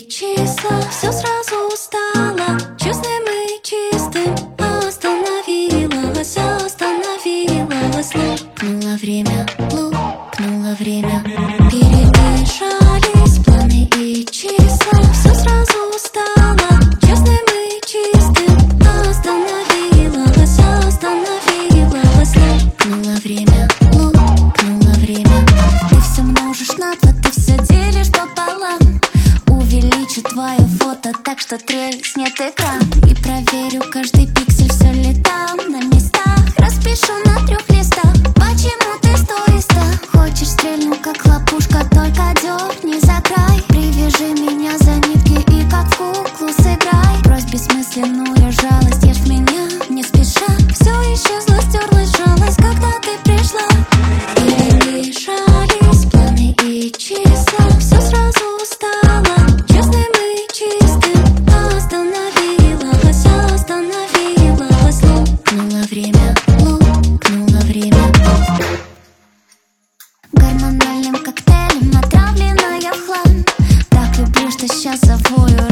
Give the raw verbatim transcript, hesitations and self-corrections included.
числа. Все сразу устала, честным и чистым. Остановилась, остановилась. Лопнуло время, лопнуло время. Перемешались планы и числа. Все сразу устала, честным и чистым. Остановилась, остановилась. Лопнуло время, лопнуло время. Ты все множишь на два, ты все делишь пополам. Увеличу твое фото так, что треснет экран. И проверю каждый пиксель, все ли там на местах. Распишу на трех листах, почему ты стоиста. Хочешь стрельну, как хлопушка, только дерни за край. Привяжи меня за нитки и как в куклу сыграй. Брось бессмысленную жалость, ешь меня не спеша. Все исчезло, стерлась жалость, когда ты пришла. Перемешались планы и числа. Все сразу устала, честным и чистым. Остановилась, остановилась. Лопнуло время, лопнуло время. Гормональным коктейлем отравлена я в хлам. Так люблю, что сейчас завою